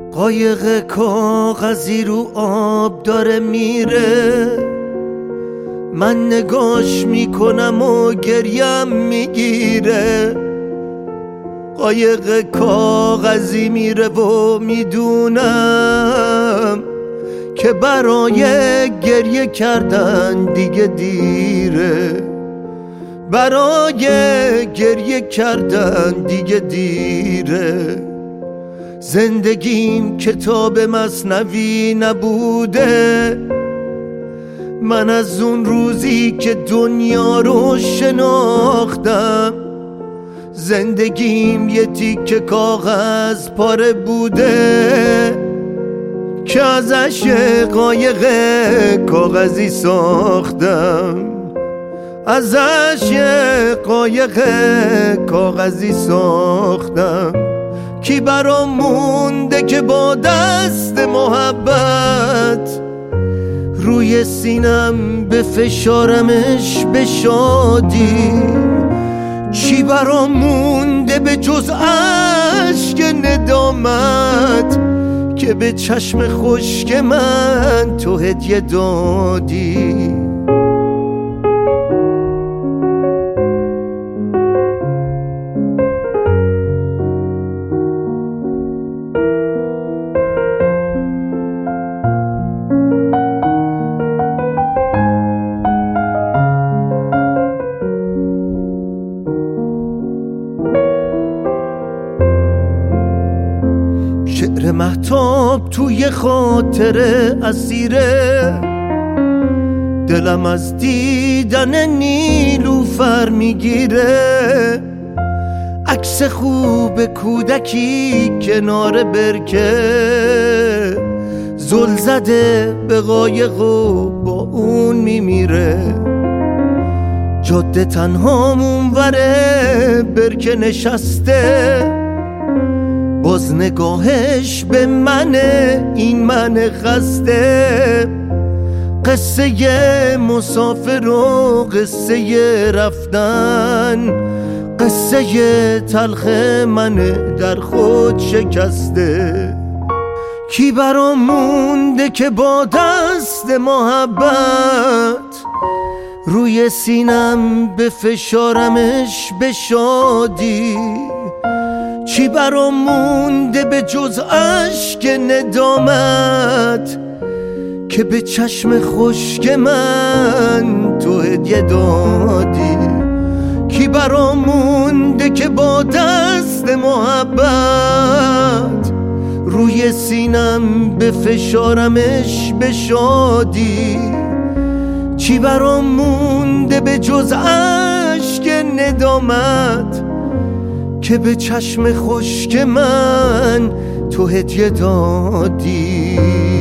قایق کاغذی رو آب داره میره، من نگاش میکنم و گریم میگیره. قایق کاغذی میره و میدونم که برای گریه کردن دیگه دیره، برای گریه کردن دیگه دیره. زندگیم کتاب مثنوی نبوده، من از اون روزی که دنیا رو شناختم زندگیم یه تیکه کاغذ پاره بوده که ازش قایق کاغذی ساختم، ازش قایق کاغذی ساختم. کی برام مونده که با دست محبت روی سینم به فشارمش به شادی؟ چی برام مونده به جز اشک ندامت که به چشم خشک من تو هدیه دادی؟ شعر مهتاب توی خاطره اسیره، دلم از دیدن نیلوفر میگیره. عکس خوب کودکی کنار برکه، زل زده به قایق و با اون میمیره. جاده تنهام اونوره برکه نشسته، باز نگاهش به منه، این من خسته. قصه مسافر و قصه رفتن، قصه تلخ من در خود شکسته. کی برام مونده که با دست محبت روی سینم به فشارمش به شادی؟ چی برام مونده به جز اشک ندامت که به چشم خشک من تو هدیه دادی؟ کی برام مونده که با دست محبت روی سینم به فشارمش به شادی؟ چی برام مونده به جز اشک ندامت که به چشم خشک من تو هدیه دادی؟